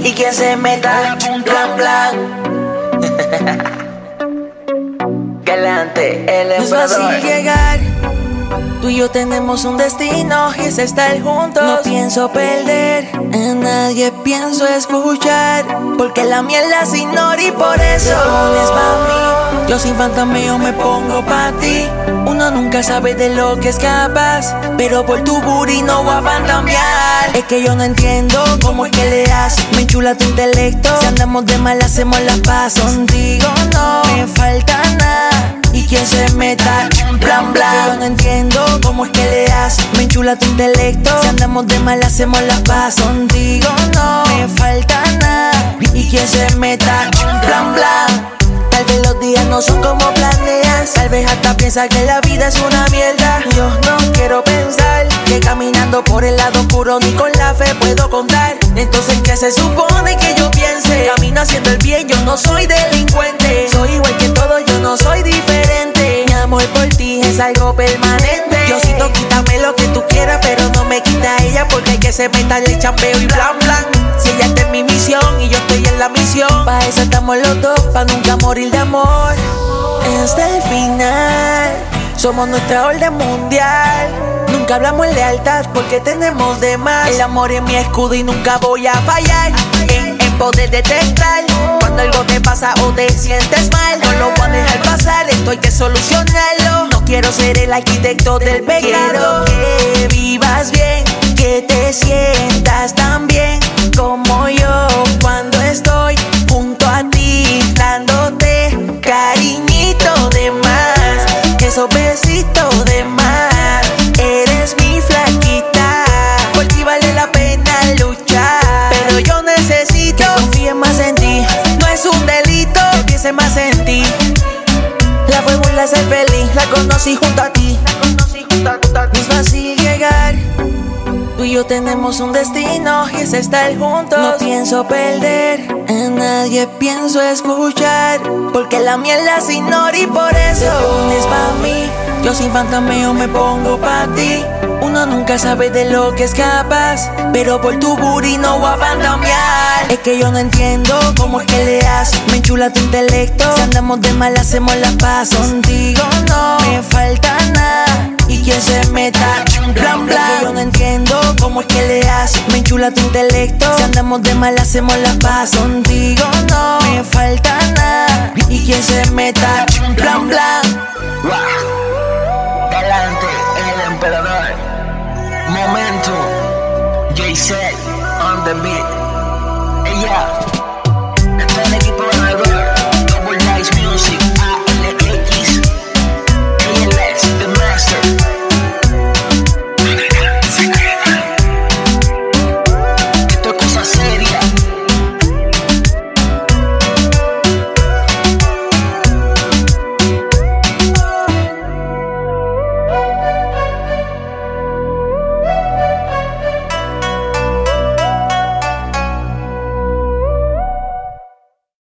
y quien se meta, blan blan. Galante, el No es emperador. fácil llegar. Tú y yo tenemos un destino y es estar juntos. No pienso perder, a nadie pienso escuchar, porque la mierda se ignora y por eso pones pa' mí. Yo sin fantasmeo me pongo pa' ti. Uno nunca sabe de lo que es capaz, pero por tu booty no voy a fantamear. Es que yo no entiendo cómo es que le haces. Me enchula tu intelecto. Si andamos de mal hacemos las paces. Contigo no me falta nada y quien se meta, blan blan. Yo no entiendo cómo es que le haces. Me enchula tu intelecto. Si andamos de mal hacemos las paces. Contigo no me falta nada y quien se meta, blan blan. Tal vez los días no son como planeas. Tal vez hasta piensas que la vida es una mierda. Yo no quiero pensar que caminando por el lado oscuro ni con la fe puedo contar. Entonces, ¿qué se supone que yo piense? Camino haciendo el bien, yo no soy delincuente. Soy igual que todos, yo no soy diferente. Mi amor por ti es algo permanente. Diosito, quítame lo que tú quieras, pero no me quita ella, porque hay que se meta el chambeo y blan blan. Si ella está en mi misión y yo estoy en la misión, pa' eso estamos los dos, pa' nunca morir de amor. Hasta el final, somos nuestra orden mundial. Nunca hablamos en lealtad porque tenemos de más. El amor es mi escudo y nunca voy a fallar en poder detectar cuando algo te pasa o te sientes mal. No lo voy a dejar pasar, esto hay que solucionarlo. No quiero ser el arquitecto del pecado. Quiero que vivas bien, que te sientas tan bien como yo cuando estoy junto a ti, dándote cariñito de más, esos besitos de más. Eres mi flaquita, por ti vale la pena luchar, pero yo necesito que confíes más en ti. No es un delito que piense más en ti. La fórmula es ser feliz, la conocí junto a ti. No es fácil llegar. Tú y yo tenemos un destino y es estar juntos. No pienso perder, a nadie pienso escuchar, porque la mierda se ignora y por eso te pones pa' mí. Yo sin fantasmeo me pongo pa' ti. Uno nunca sabe de lo que es capaz, pero por tu booty no voy a fantamear. Es que yo no entiendo cómo es que le haces. Me enchula tu intelecto. Si andamos de mal hacemos las paces. Contigo no me falta nada y quien se meta, blan blan. Es que yo no entiendo cómo es que le haces. Me enchula tu intelecto. Si andamos de mal hacemos las paces. Contigo no me falta nada y quien se meta, blan blan. Wow. Galante, el emperador. Momento. J-Set on the beat. Ella.